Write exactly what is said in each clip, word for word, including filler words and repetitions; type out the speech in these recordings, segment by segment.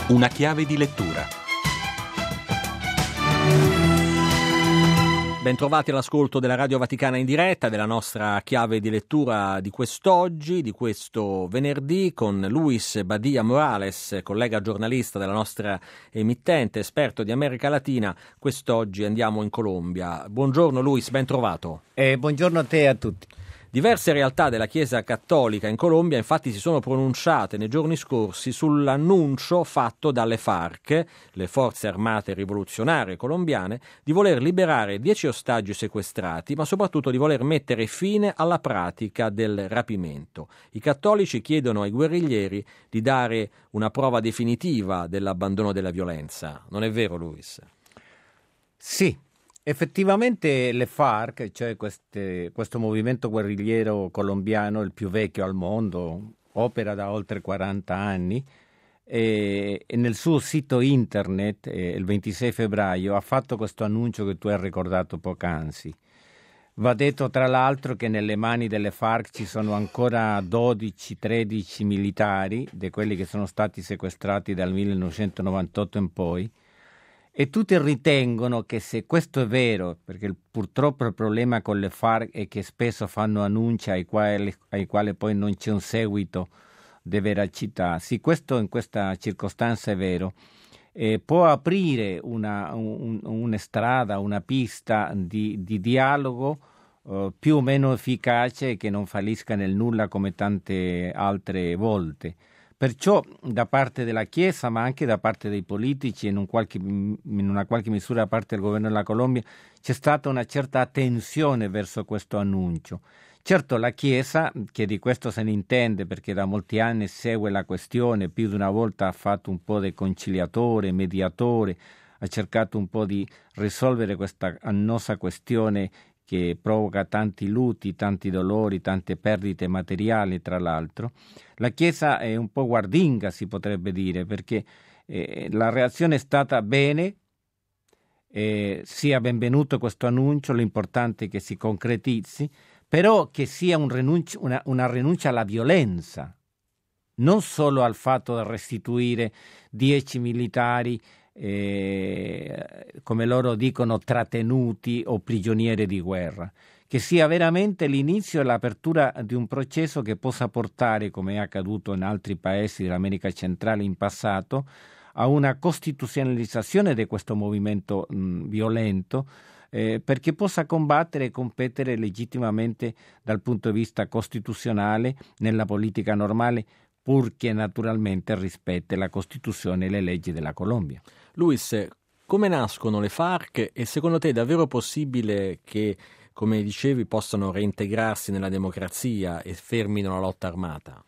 Una chiave di lettura. Bentrovati all'ascolto della Radio Vaticana in diretta, della nostra chiave di lettura di quest'oggi, di questo venerdì, con Luis Badia Morales, collega giornalista della nostra emittente, esperto di America Latina. Quest'oggi andiamo in Colombia. Buongiorno Luis, ben trovato. Eh, buongiorno a te e a tutti. Diverse realtà della Chiesa Cattolica in Colombia infatti si sono pronunciate nei giorni scorsi sull'annuncio fatto dalle FARC, le forze armate rivoluzionarie colombiane, di voler liberare dieci ostaggi sequestrati, ma soprattutto di voler mettere fine alla pratica del rapimento. I cattolici chiedono ai guerriglieri di dare una prova definitiva dell'abbandono della violenza. Non è vero, Luis? Sì. Effettivamente le FARC, cioè queste, questo movimento guerrigliero colombiano, il più vecchio al mondo, opera da oltre quaranta anni e, e nel suo sito internet eh, il ventisei febbraio ha fatto questo annuncio che tu hai ricordato poc'anzi. Va detto tra l'altro che nelle mani delle FARC ci sono ancora dodici tredici militari, di quelli che sono stati sequestrati dal millenovecentonovantotto in poi. E tutti ritengono che se questo è vero, perché purtroppo il problema con le FARC è che spesso fanno annunci ai quali, ai quali poi non c'è un seguito di veracità, se questo in questa circostanza è vero, eh, può aprire una, un, una strada, una pista di, di dialogo eh, più o meno efficace che non fallisca nel nulla come tante altre volte. Perciò da parte della Chiesa, ma anche da parte dei politici e in, un qualche, in una qualche misura da parte del governo della Colombia, c'è stata una certa attenzione verso questo annuncio. Certo, la Chiesa, che di questo se ne intende perché da molti anni segue la questione, più di una volta ha fatto un po' di conciliatore, mediatore, ha cercato un po' di risolvere questa annosa questione che provoca tanti lutti, tanti dolori, tante perdite materiali, tra l'altro. La Chiesa è un po' guardinga, si potrebbe dire, perché eh, la reazione è stata bene, eh, sia benvenuto questo annuncio, l'importante è che si concretizzi, però che sia un rinuncio, una, una rinuncia alla violenza, non solo al fatto di restituire dieci militari Eh, come loro dicono trattenuti o prigionieri di guerra, che sia veramente l'inizio e l'apertura di un processo che possa portare, come è accaduto in altri paesi dell'America centrale in passato, a una costituzionalizzazione di questo movimento mh, violento, eh, perché possa combattere e competere legittimamente dal punto di vista costituzionale nella politica normale, purché naturalmente rispetti la Costituzione e le leggi della Colombia. Luis, come nascono le FARC e secondo te è davvero possibile che, come dicevi, possano reintegrarsi nella democrazia e fermino la lotta armata?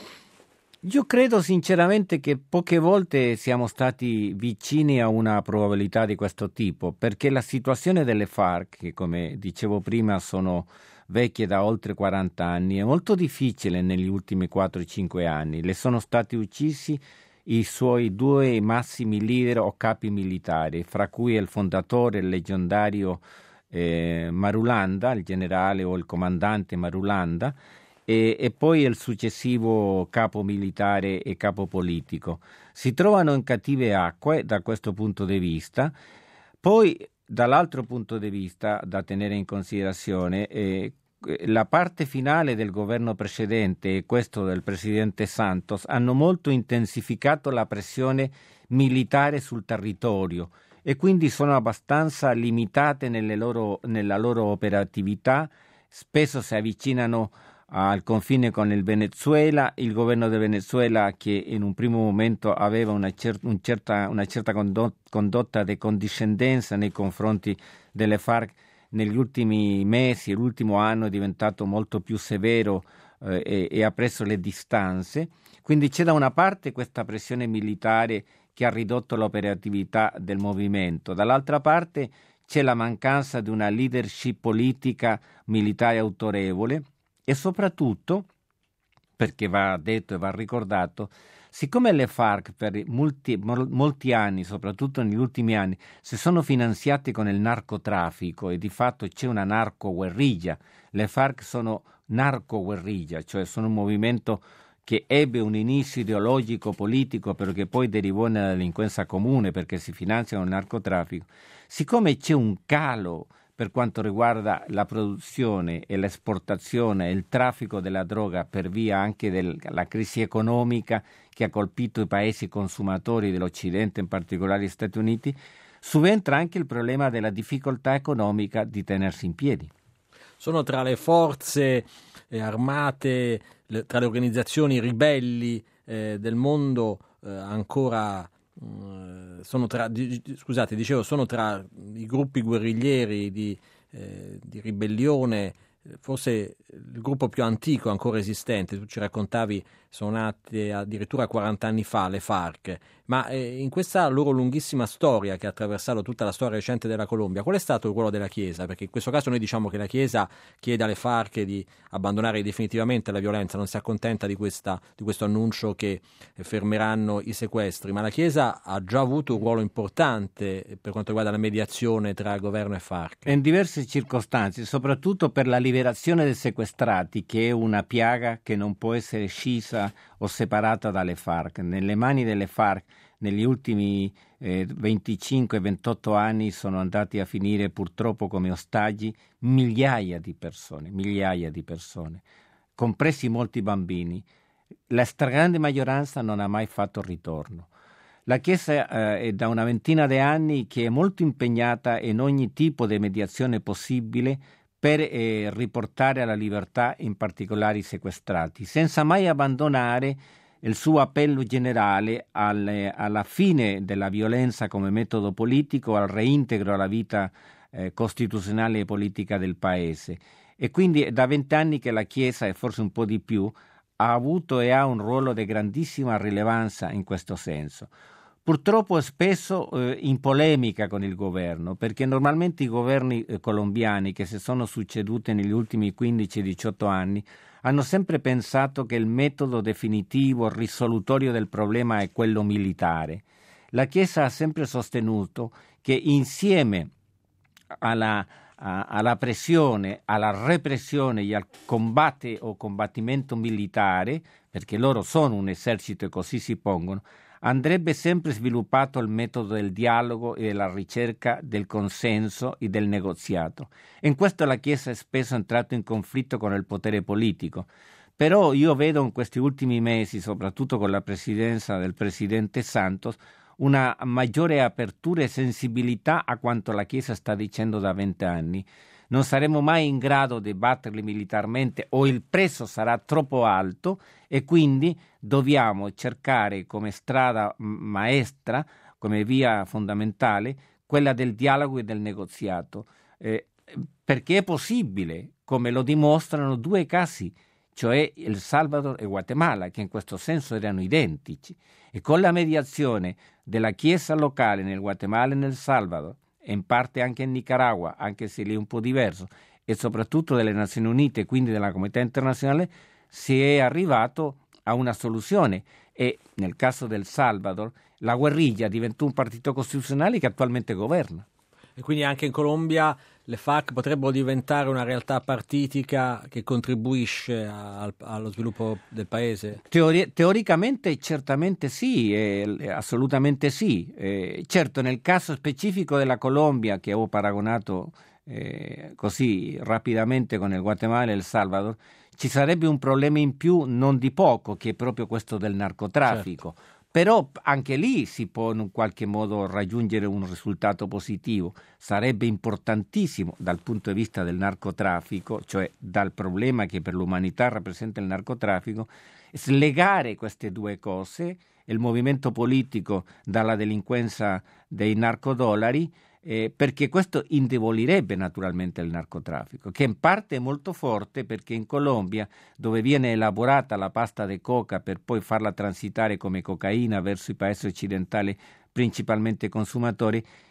Io credo sinceramente che poche volte siamo stati vicini a una probabilità di questo tipo, perché la situazione delle FARC, che come dicevo prima sono vecchie da oltre quaranta anni, è molto difficile negli ultimi quattro cinque anni. Le sono stati uccisi i suoi due massimi leader o capi militari, fra cui il fondatore, il leggendario eh, Marulanda, il generale o il comandante Marulanda, e, e poi il successivo capo militare e capo politico. Si trovano in cattive acque da questo punto di vista. Poi dall'altro punto di vista da tenere in considerazione eh, la parte finale del governo precedente e questo del presidente Santos hanno molto intensificato la pressione militare sul territorio e quindi sono abbastanza limitate nelle loro, nella loro operatività, spesso si avvicinano al confine con il Venezuela, il governo del Venezuela che in un primo momento aveva una, cer- un certa, una certa condot- condotta di condiscendenza nei confronti delle FARC, negli ultimi mesi, l'ultimo anno è diventato molto più severo eh, e, e ha preso le distanze, quindi c'è da una parte questa pressione militare che ha ridotto l'operatività del movimento, dall'altra parte c'è la mancanza di una leadership politica militare autorevole e soprattutto, perché va detto e va ricordato, siccome le FARC per molti, molti anni, soprattutto negli ultimi anni, si sono finanziati con il narcotraffico e di fatto c'è una narcoguerriglia, le FARC sono narcoguerriglia, cioè sono un movimento che ebbe un inizio ideologico politico però che poi derivò nella delinquenza comune perché si finanziano il narcotraffico, siccome c'è un calo per quanto riguarda la produzione e l'esportazione e il traffico della droga per via anche della crisi economica che ha colpito i paesi consumatori dell'Occidente, in particolare gli Stati Uniti, subentra anche il problema della difficoltà economica di tenersi in piedi. Sono tra le forze eh, armate, le, tra le organizzazioni ribelli eh, del mondo eh, ancora eh, sono tra di, scusate, dicevo sono tra i gruppi guerriglieri di, eh, di ribellione, forse il gruppo più antico ancora esistente. Tu ci raccontavi sono nate addirittura quaranta anni fa le FARC, ma eh, in questa loro lunghissima storia che ha attraversato tutta la storia recente della Colombia, qual è stato il ruolo della Chiesa? Perché in questo caso noi diciamo che la Chiesa chiede alle FARC di abbandonare definitivamente la violenza, non si accontenta di, questa, di questo annuncio che fermeranno i sequestri, ma la Chiesa ha già avuto un ruolo importante per quanto riguarda la mediazione tra governo e FARC. In diverse circostanze, soprattutto per la liberazione dei sequestrati, che è una piaga che non può essere scisa o separata dalle FARC. Nelle mani delle FARC negli ultimi eh, venticinque ventotto anni sono andati a finire purtroppo come ostaggi migliaia di persone, migliaia di persone, compresi molti bambini. La stragrande maggioranza non ha mai fatto ritorno. La Chiesa eh, è da una ventina di anni che è molto impegnata in ogni tipo di mediazione possibile per eh, riportare alla libertà in particolare i sequestrati, senza mai abbandonare il suo appello generale alle, alla fine della violenza come metodo politico, al reintegro alla vita eh, costituzionale e politica del Paese. E quindi è da vent'anni che la Chiesa, e forse un po' di più, ha avuto e ha un ruolo di grandissima rilevanza in questo senso. Purtroppo spesso eh, in polemica con il governo, perché normalmente i governi eh, colombiani che si sono succeduti negli ultimi quindici diciotto anni hanno sempre pensato che il metodo definitivo, risolutorio del problema è quello militare. La Chiesa ha sempre sostenuto che insieme alla, a, alla pressione, alla repressione e al combate o combattimento militare, perché loro sono un esercito e così si pongono, andrebbe sempre sviluppato il metodo del dialogo e della ricerca del consenso e del negoziato. In questo la Chiesa è spesso entrata in conflitto con il potere politico, però io vedo in questi ultimi mesi, soprattutto con la presidenza del presidente Santos, una maggiore apertura e sensibilità a quanto la Chiesa sta dicendo da vent'anni. Non saremo mai in grado di batterli militarmente o il prezzo sarà troppo alto e quindi dobbiamo cercare come strada maestra, come via fondamentale, quella del dialogo e del negoziato, eh, perché è possibile, come lo dimostrano due casi, cioè El Salvador e Guatemala, che in questo senso erano identici, e con la mediazione della Chiesa locale nel Guatemala e nel Salvador, e in parte anche in Nicaragua, anche se lì è un po' diverso, e soprattutto delle Nazioni Unite, quindi della comunità internazionale, si è arrivato a una soluzione. E nel caso del Salvador, la guerriglia diventò un partito costituzionale che attualmente governa. E quindi anche in Colombia le FARC potrebbero diventare una realtà partitica che contribuisce al, allo sviluppo del paese? Teori- teoricamente certamente sì, eh, assolutamente sì. Eh, certo, nel caso specifico della Colombia, che ho paragonato eh, così rapidamente con il Guatemala e il Salvador, ci sarebbe un problema in più non di poco, che è proprio questo del narcotraffico. Certo. Però anche lì si può in qualche modo raggiungere un risultato positivo. Sarebbe importantissimo dal punto di vista del narcotraffico, cioè dal problema che per l'umanità rappresenta il narcotraffico, slegare queste due cose, il movimento politico dalla delinquenza dei narcodollari, eh, perché questo indebolirebbe naturalmente il narcotraffico, che in parte è molto forte perché in Colombia, dove viene elaborata la pasta di coca per poi farla transitare come cocaina verso i paesi occidentali, principalmente consumatori,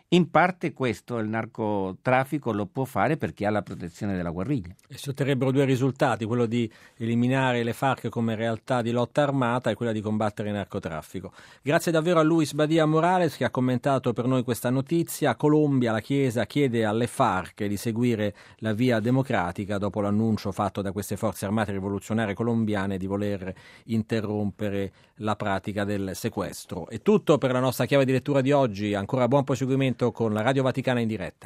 In parte questo il narcotraffico lo può fare perché ha la protezione della guerriglia. E si otterrebbero due risultati, quello di eliminare le FARC come realtà di lotta armata e quella di combattere il narcotraffico. Grazie davvero a Luis Badia Morales che ha commentato per noi questa notizia. A Colombia la Chiesa chiede alle FARC di seguire la via democratica dopo l'annuncio fatto da queste forze armate rivoluzionarie colombiane di voler interrompere la pratica del sequestro. È tutto per la nostra chiave di lettura di oggi, ancora buon proseguimento con la Radio Vaticana in diretta.